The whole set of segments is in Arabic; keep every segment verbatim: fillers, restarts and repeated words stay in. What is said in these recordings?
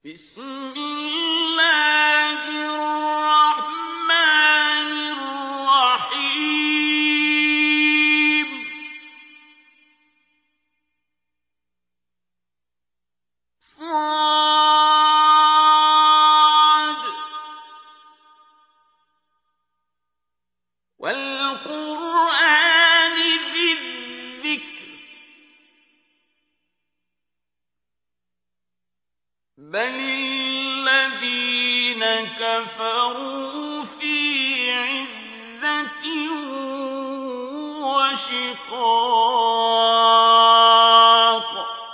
بسم الله الرحمن الرحيم صاد والقرآن ذي الذكر بل الذين كفروا في عزة وشقاق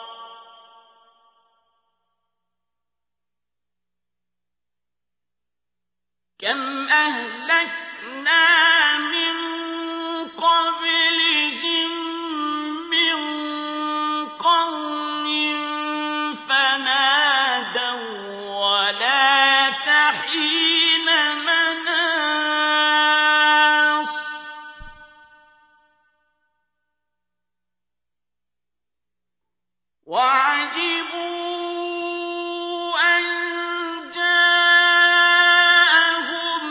كم أهلكنا من قبلهم من قرن فنادوا ولا تحين مناص وعجبوا أن جاءهم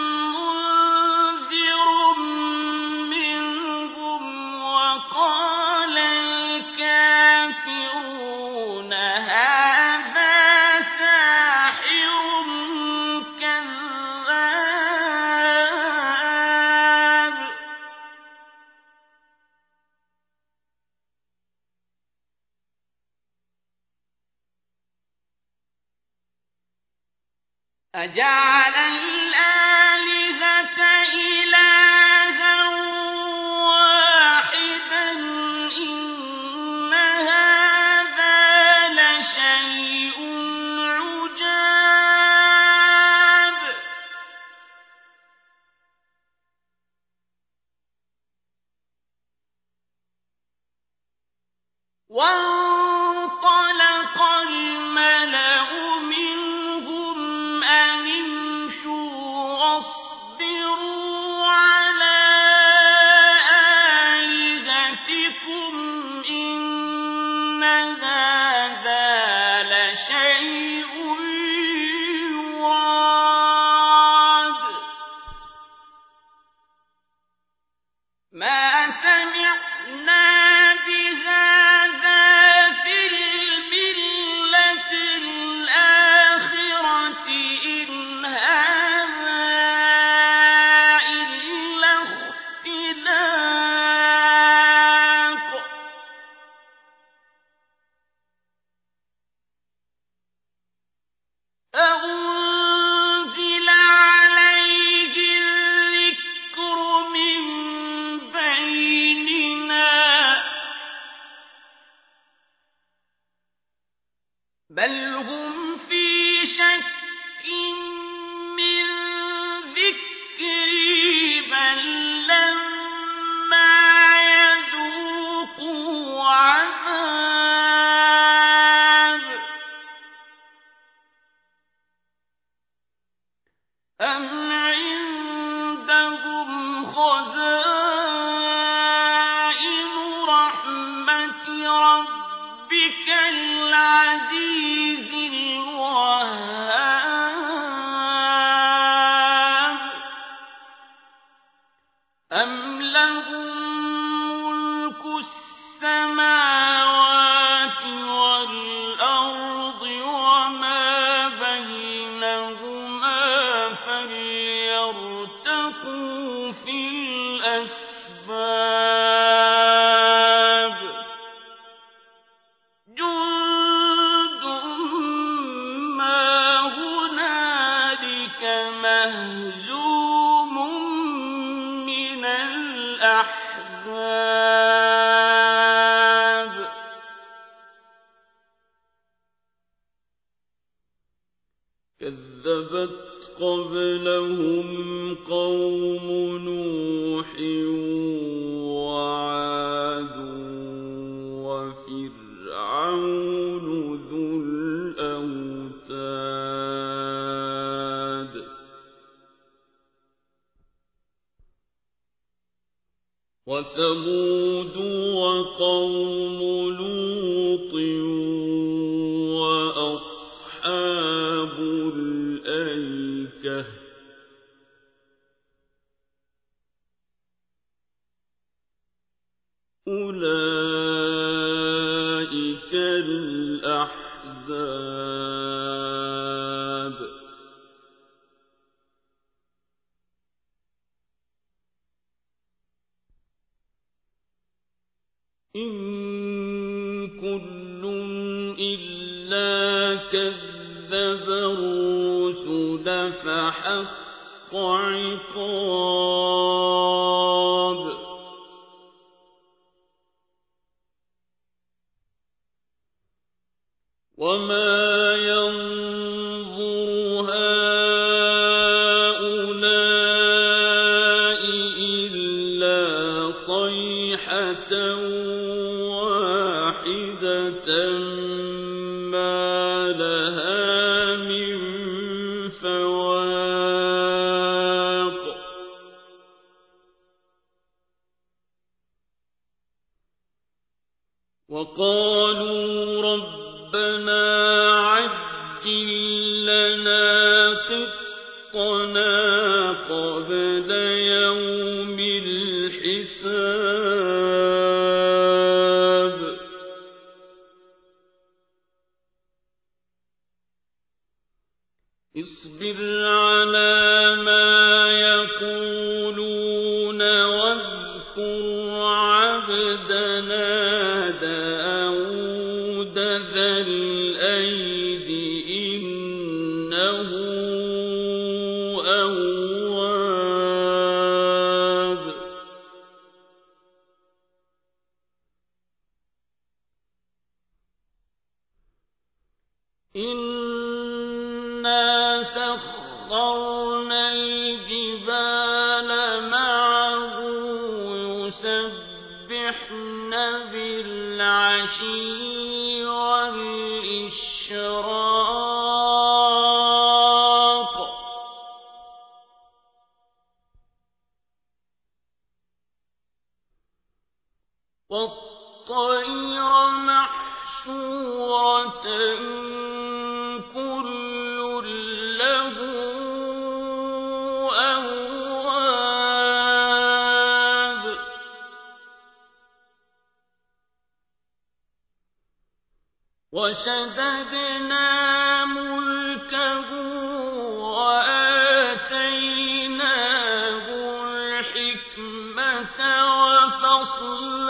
منذر منهم وقال الكافرون هذا ساحر كذاب أجعل الآلهة إلها واحدا إن هذا لشيء عجاب وانطلق الملأ منهم أن امشوا واصبروا على آلهتكم إن هذا لشيء يراد ما سمعنا بهذا في الملة الآخرة إن هذا إلا اختلاق أأنزل عليه الذكر من بيننا بل هم في شك من ذكري بل لما يذوقوا عذاب أم عندهم خزائن رحمة ربك العزيز الوهاب أم لهم ملك السماوات والأرض وما بينهما فليرتقوا في الأسباب جند ما هنالك مهزوم من الأحزاب كذبت قبلهم قوم نوح وعاد وفرعون ذو الأوتاد وثمود وقوم لوط وأصحاب أَصْحَابُ الْأَيْكَةِ أُولَئِكَ الْأَحْزَابُ إِن كُلٌّ إِلَّا كَذَّبَ الرُّسُلَ فَحَقَّ عِقَابِ وَمَا يَنظُرُ هَٰؤُلَاءِ إِلَّا صَيْحَةً وَاحِدَةً مَّا لَهَا مِن فَوَاقٍ وَقَالُوا رَبَّنَا عَجِّل لَّنَا قِطَّنَا قَبْلَ يَوْمِ الْحِسَابِ اصْبِرْ عَلَىٰ مَا يَقُولُونَ وَاذْكُرْ عَبْدَنَا دَاوُودَ ذَا الْأَيْدِ ۖ إِنَّهُ أَوَّابٌ إِنَّا سَخَّرْنَا الْجِبَالَ مَعَهُ يُسَبِّحْنَ بِالْعَشِيِّ وَالْإِشْرَاقِ وَالطَّيْرَ مَحْشُورَةً كُلٌّ لَّهُ أَوَّابٌ وَشَدَدْنَا مُلْكَهُ وَآتَيْنَاهُ الْحِكْمَةَ وَفَصْلَ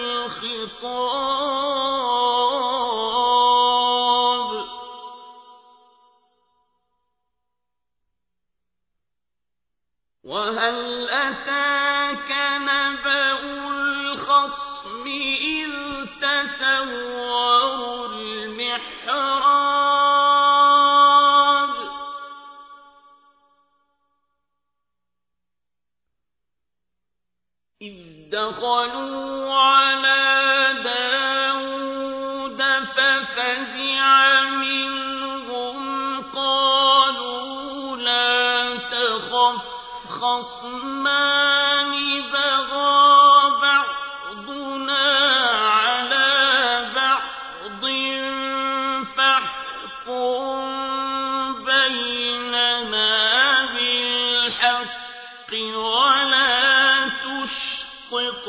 الْخِطَابِ وَهَلْ أَتَاكَ نَبَأُ الْخَصْمِ إِذْ تَسَوَّرُوا الْمِحْرَابَ إِذْ دَخَلُوا عَلَىٰ دَاوُودَ فَفَزِعَ مِنْهُمْ قَالُوا لَا تَخَفْ خَصْمَانِ بَغَىٰ بَعْضُنَا عَلَىٰ بَعْضٍ فَاحْكُم بَيْنَنَا بِالْحَقِّ وَلَا تُشْطِطْ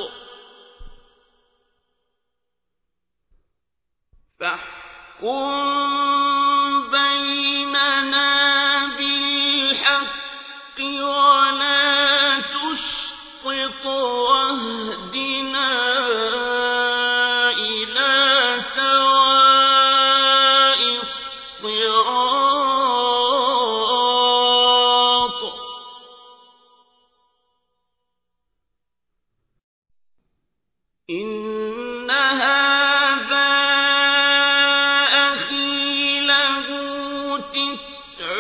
فَاحْكُم بَيْنَنَا بِالْحَقِّ وَلَا تُشْطِطْ وَاهْدِنَا إِلَىٰ سَوَاءِ الصِّرَاطِ إِنَّ هَٰذَا أَخِي لَهُ تِسْعٌ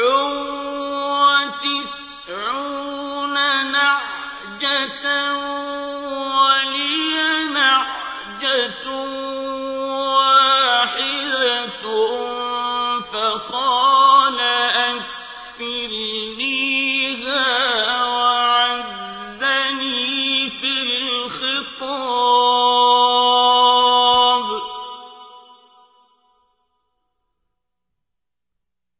وَتِسْعُونَ نَعْجَةً وَلِيَ نَعْجَةٌ وَاحِدَةٌ فَقَالَ أَكْفِلْنِيهَا وَعَزَّنِي فِي الْخِطَابِ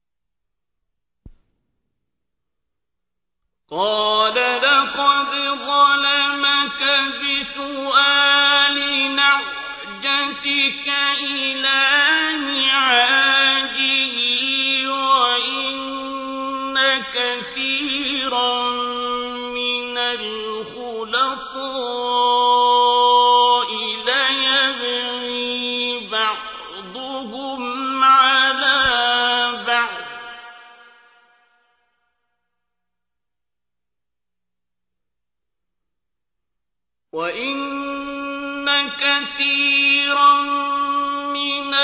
قال لقد ظلمك بسؤال نعجتك إلى نعاجه وإن كثيرا من الخلطاء ليبغي بعضهم على بعض وَإِنَّ كَثِيرًا مِنَ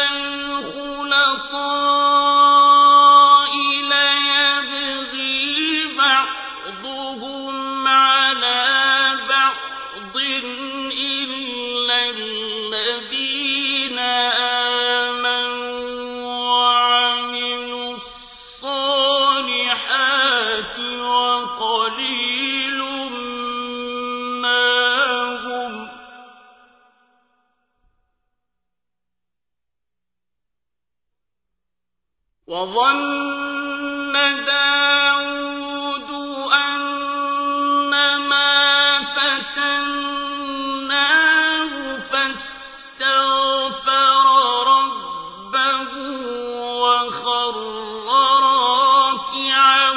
الْخُلَطَاءِ لَيَبْغِي بَعْضُهُمْ عَلَىٰ بَعْضٍ إِلَّا الَّذِينَ آمَنُوا وَعَمِلُوا الصَّالِحَاتِ وَقَلِيلٌ وَظَنَّ دَاوُودُ أَنَّمَا فَتَنَّاهُ فَاسْتَغْفَرَ رَبَّهُ وَخَرَّ رَاكِعًا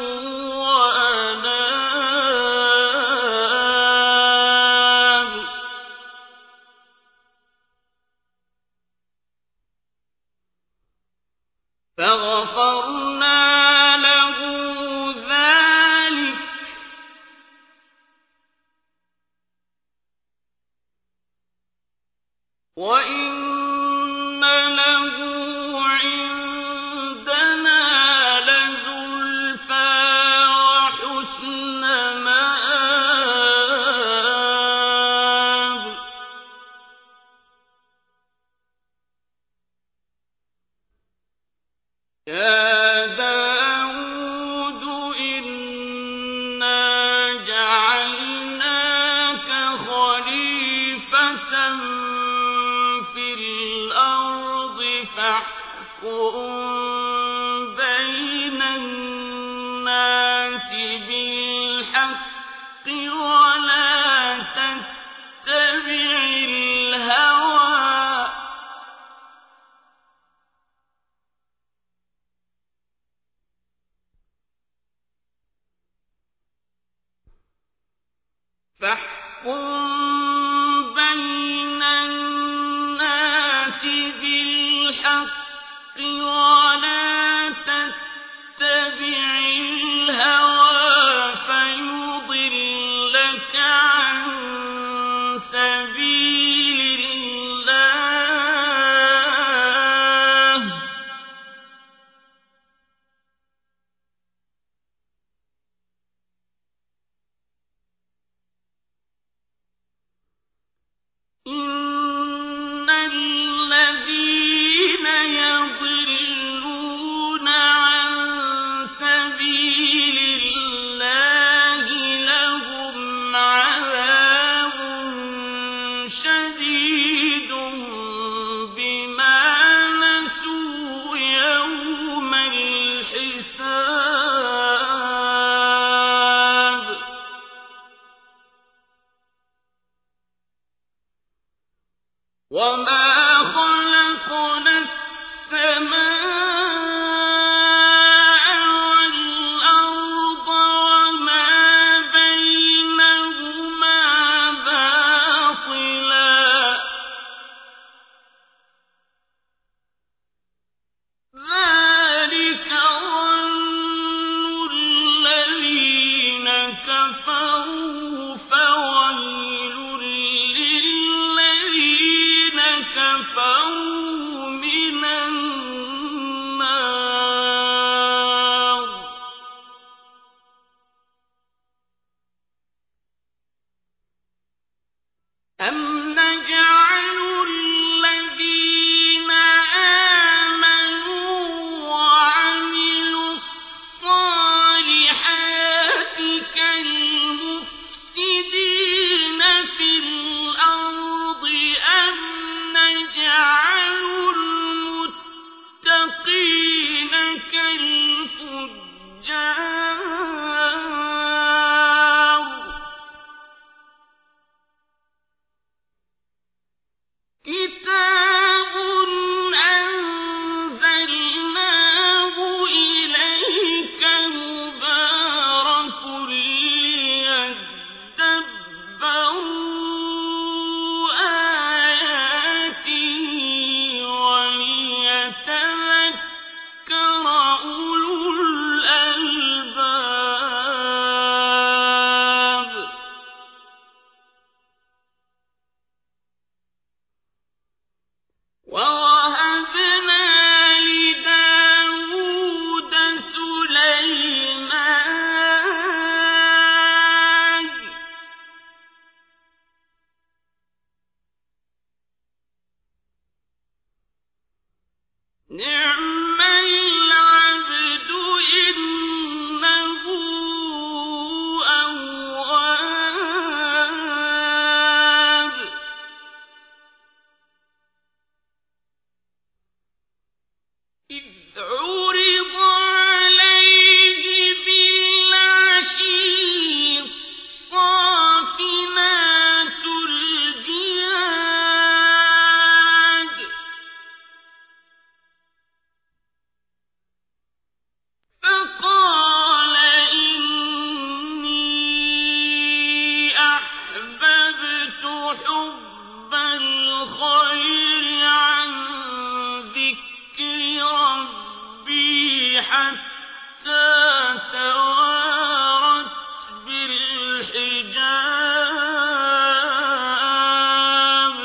وَأَنَابَ فَغَفَرْنَا لَهُ ذَٰلِكَ وَإِنَّ لَهُ عِندَنَا لَزُلْفَىٰ وَحُسْنَ مَآبٍ يَا دَاوُودُ إِنَّا جَعَلْنَاكَ خَلِيفَةً فِي الْأَرْضِ فَاحْكُم بَيْنَ النَّاسِ بِالْحَقِّ وَلَا تَتَّبِعِ الْهَوَىٰ فاحكم بين الناس بالحق ولا تتبع الهوى فيضلك عن سبيل الله حتى توارت بالحجاب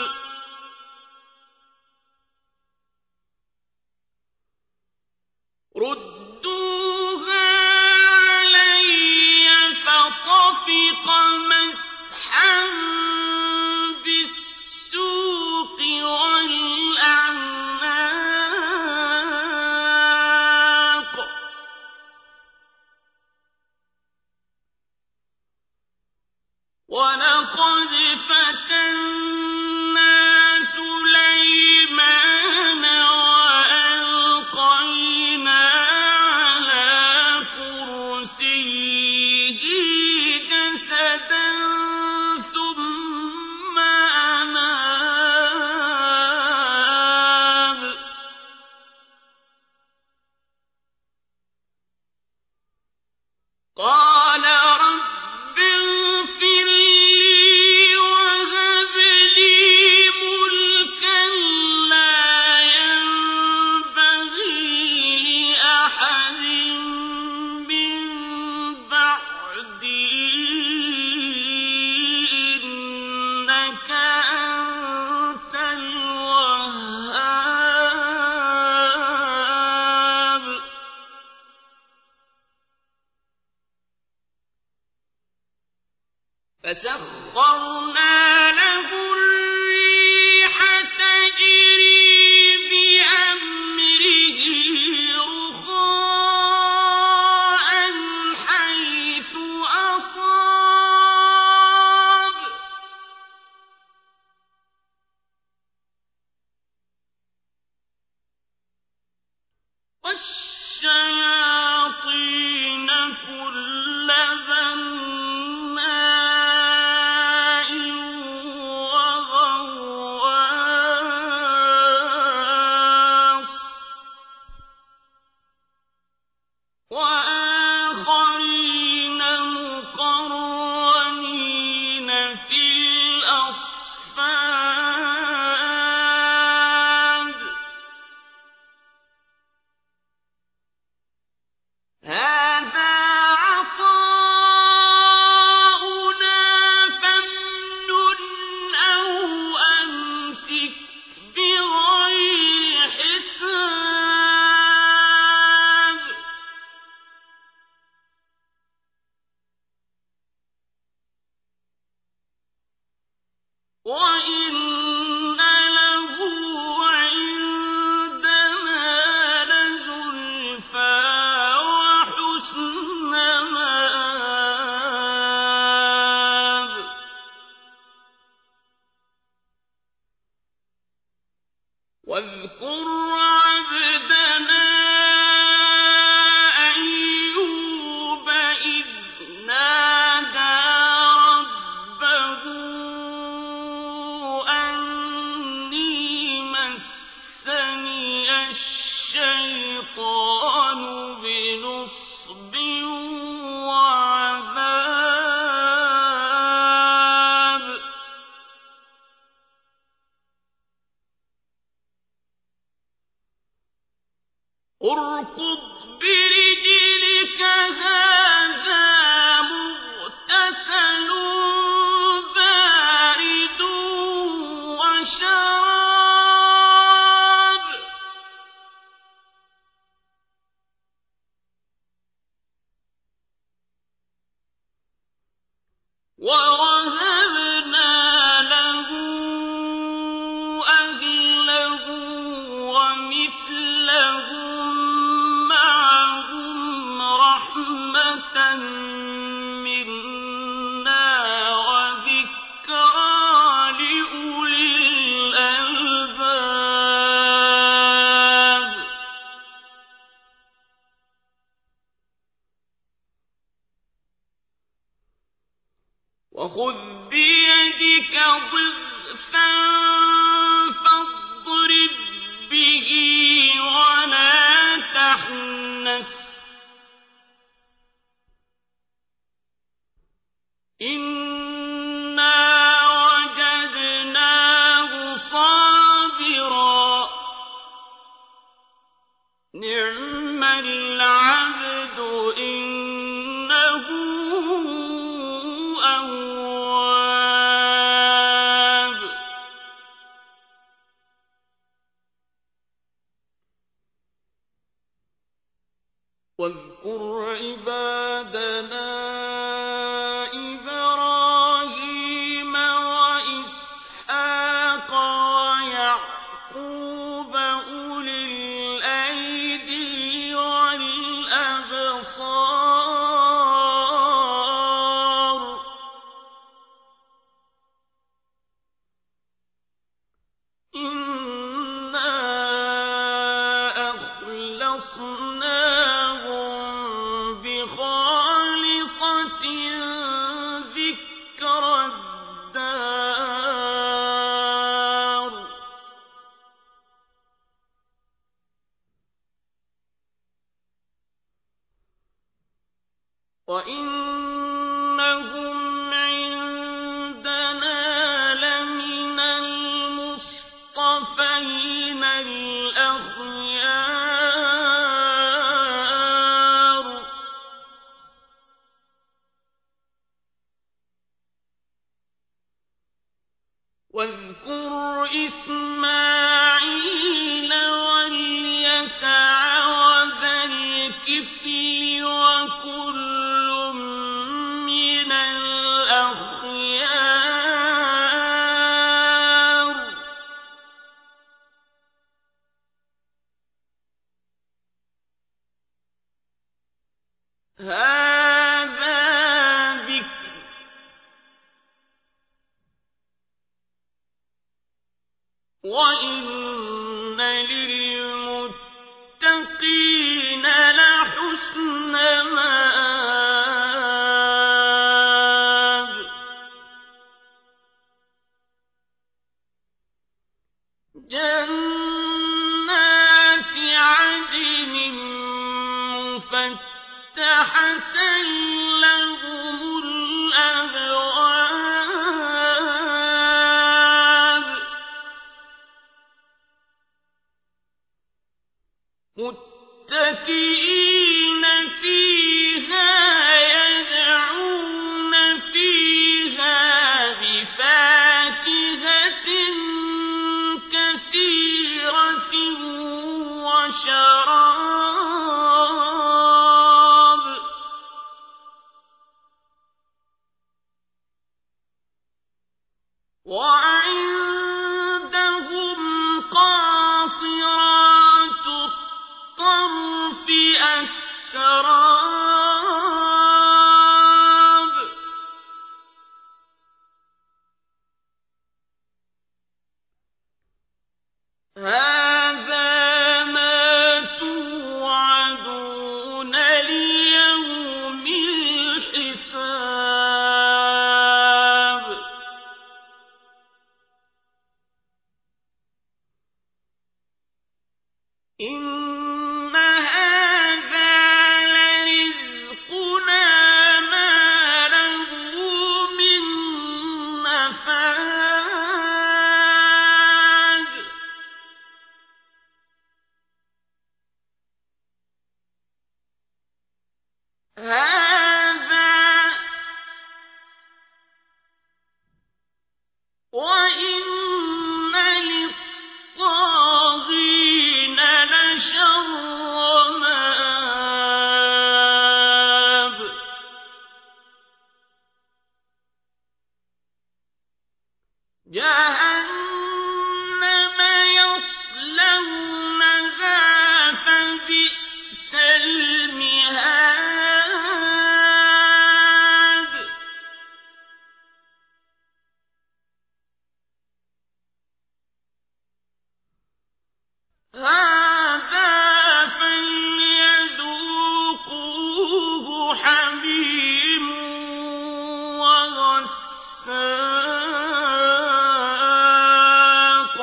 ردوها علي فطفق مسحا بالسوق والأعناق ولقد فتنا سليمان وألقينا على كرسيه جسدا ثم أناب قال رب اغفر لي وهب لي ملكا لا ينبغي لأحد من بعدي إنك أنت الوهاب فسخرنا له الريح تجري بأمره رخاء حيث أصاب والشياطين كل بناء وغواص وآخرين مقرنين في الأصفاد هذا عطاؤنا فامنن أو أمسك بغير حساب وإن له عندنا لزلفى وحسن مآب واذكر عبدنا أيوب إذ نادى ربه أني مسني الشيطان بنصب وعذاب اركض برجلك هذا مغتسل بارد وشراب ووهبنا له أهله ومثلهم معهم رحمة منا وذكرى لأولي الألباب وخذ بيدك ضغثا فاضرب به ولا تحنث إنا وجدناه صابرا نعم العبد واذكر عبادنا إبراهيم وإسحاق ويعقوب أولي الأيدي والأبصار إنا أخلصناهم بخالصة ذكر الدار وإنهم عندنا لمن المصطفين الأخيار واذكر إسماعيل واليسع وذا الكفل وكل من الأخيار هذا ذكر وإن للمتقين لحسن مآب جنات عدن مفتحة لهم الأبواب متكئين فيها يدعون فيها بفاكهة كثيرة وشراب وعندهم قاصرات الطرف أتراب هذا ما توعدون ليوم الحساب إن هذا لرزقنا ما له من نفاد هذا وإن للطاغين لشر مآب جهنم يصلونها فبئس المهاد هذا فليذوقوه حميم وغساق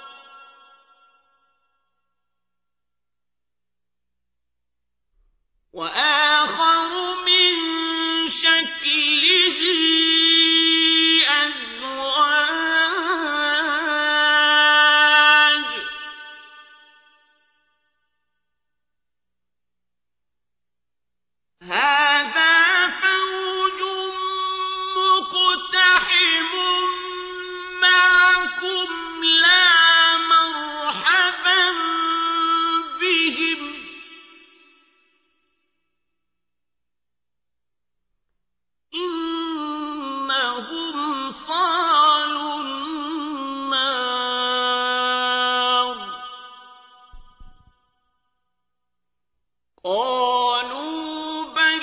وآخر من شكله أزواج هذا فوج مقتحم معكم لا مرحبا بهم لهم صالوا النار قالوا بل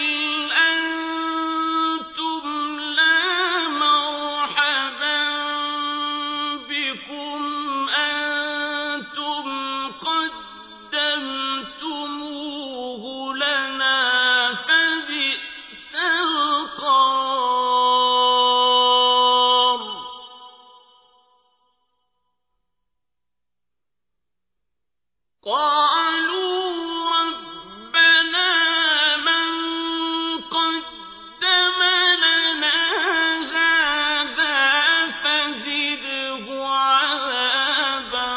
أنتم لا مرحبا بكم أنتم قدمتموه لنا فبئس القرار قالوا ربنا من قدم لنا هذا فزده عذابا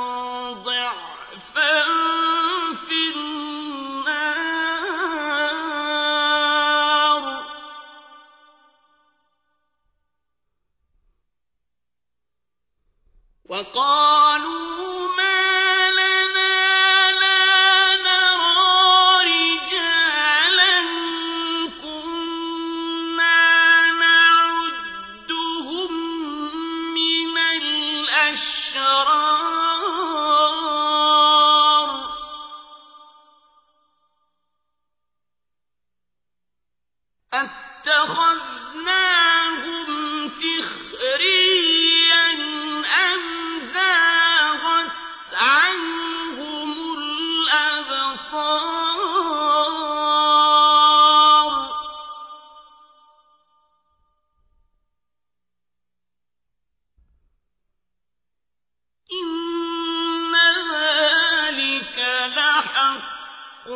ضعفا في النار وقالوا ما لنا لا نرى رجالا كنا نعدهم من الأشرار أتخذناهم سخريا أم زاغت عنهم الأبصار إن ذلك لحق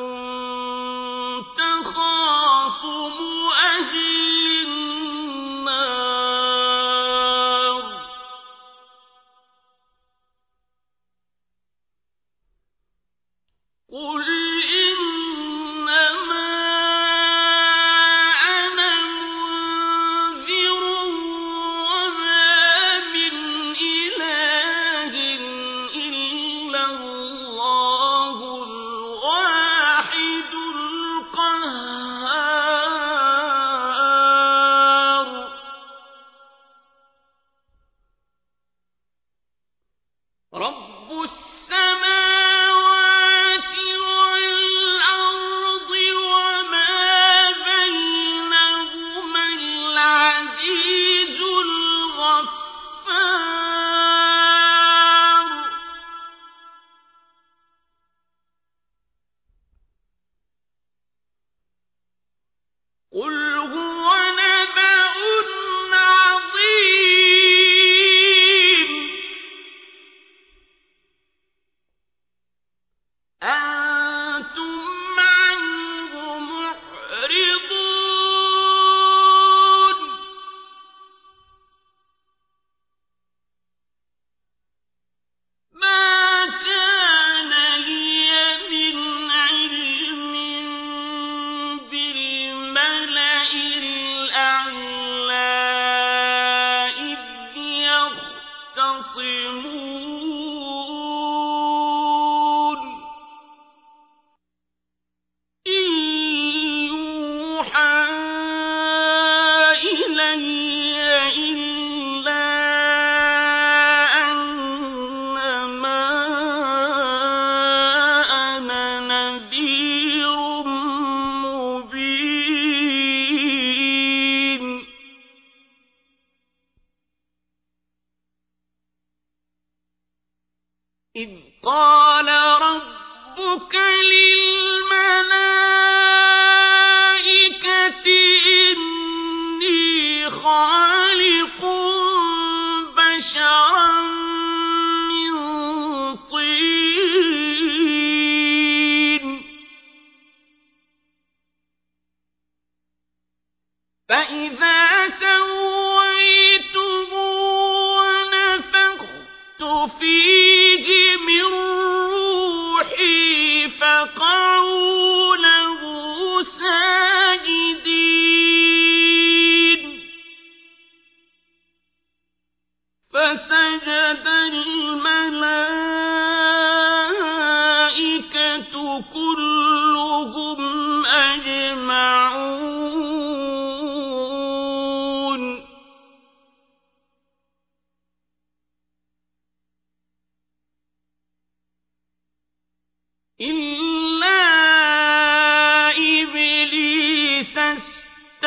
تخاصم أهل النار قل إنما أنا منذر وما من إله إلا الله الواحد القهار رب السماوات والأرض وما بينهما العزيز الغفار قل هو نبأ عظيم أنتم عنه معرضون ما كان لي من علم بالملأ الأعلى إذ يختصمون إن يوحى إلي إلا أنما أنا نذير مبين إذ قال ربك للملائكة إني خالق بشرا من طين فإذا سويته ونفخت فيه من روحي فقعوا له ساجدين فسجد الملائكة كلهم أجمعون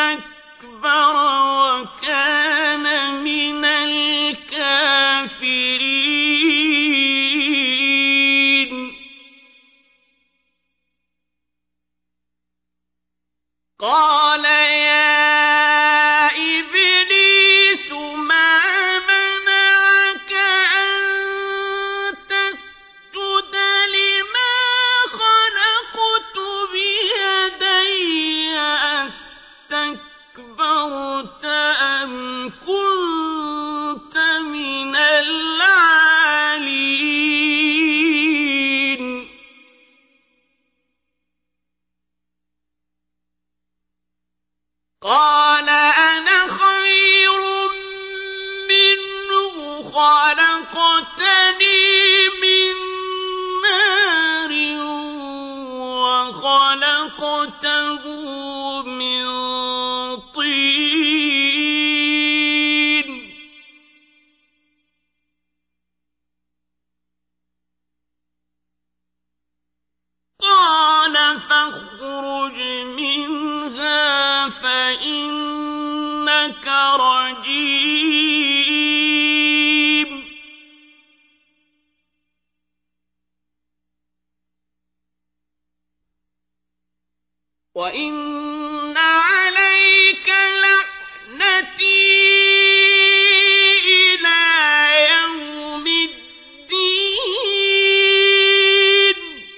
اسْتَكْبَرَ وَكَانَ مِنَ الْكَافِرِينَ قَالَ يَا إِبْلِيسُ مَا مَنَعَكَ أَن تَسْجُدَ لِمَا خَلَقْتُ بِيَدَيَّ أَسْتَكْبَرْتَ أَمْ كُنتَ مِنَ الْعَالِينَ قَالَ أَنَا خَيْرٌ مِّنْهُ خَلَقْتَنِي مِن نَّارٍ وَخَلَقْتَهُ مِن طِينٍ قَالَ فَاخْرُجْ مِنْهَا فَإِنَّكَ رَجِيمٌ وَإِنَّ عَلَيْكَ لَعْنَتِي إِلَىٰ يَوْمِ الدِّينِ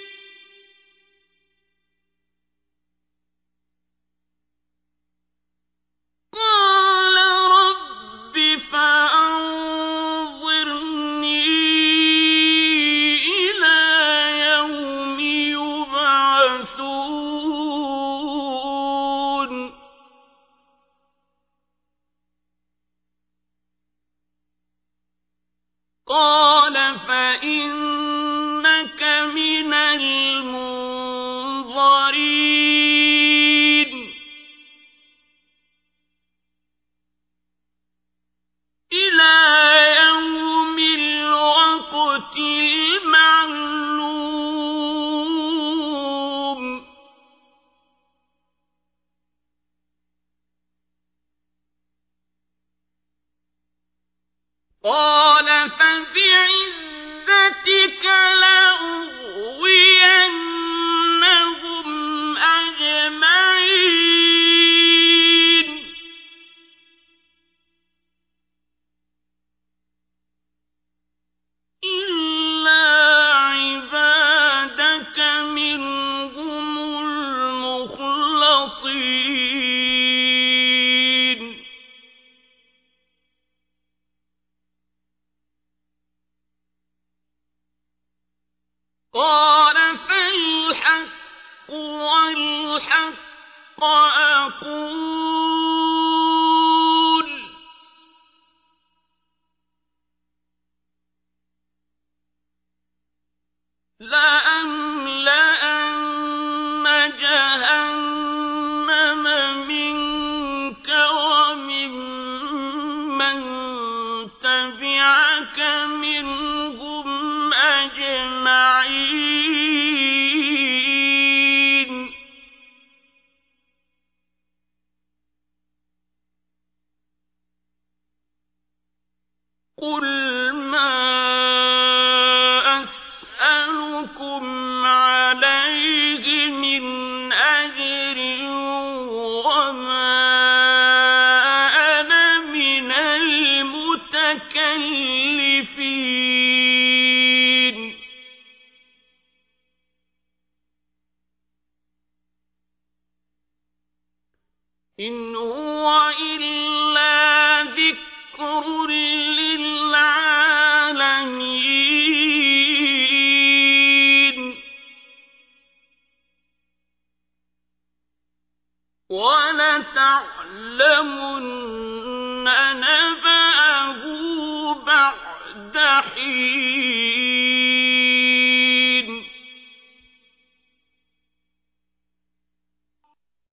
قَالَ رَبِّ فَأَنظِرْنِي إِلَىٰ يَوْمِ يُبْعَثُونَ قَالَ فَإِنَّكَ مِنَ الْمُنظَرِينَ إِلَىٰ يَوْمِ الْوَقْتِ الْمَعْلُومِ قَالَ فَبِعِزَّتِكَ لَأُغْوِيَنَّهُمْ أَجْمَعِينَ إِلَّا عِبَادَكَ مِنْهُمُ الْمُخْلَصِينَ قَالَ فَالْحَقُّ وَالْحَقَّ أَقُولُ لَأَمْلَأَنَّ جَهَنَّمَ مِنكَ وَمِمَّن تَبِعَكَ مِنْهُمْ أَجْمَعِينَ قُلْ مَا أَسْأَلُكُمْ عَلَيْهِ مِنْ أَجْرٍ وَمَا أَنَا مِنَ الْمُتَكَلِّفِينَ إِنْ هُوَ إِلَّا ذِكْرٌ لِّلْعَالَمِينَ وَلَتَعْلَمُنَّ نَبَأَهُ بَعْدَ حِينٍ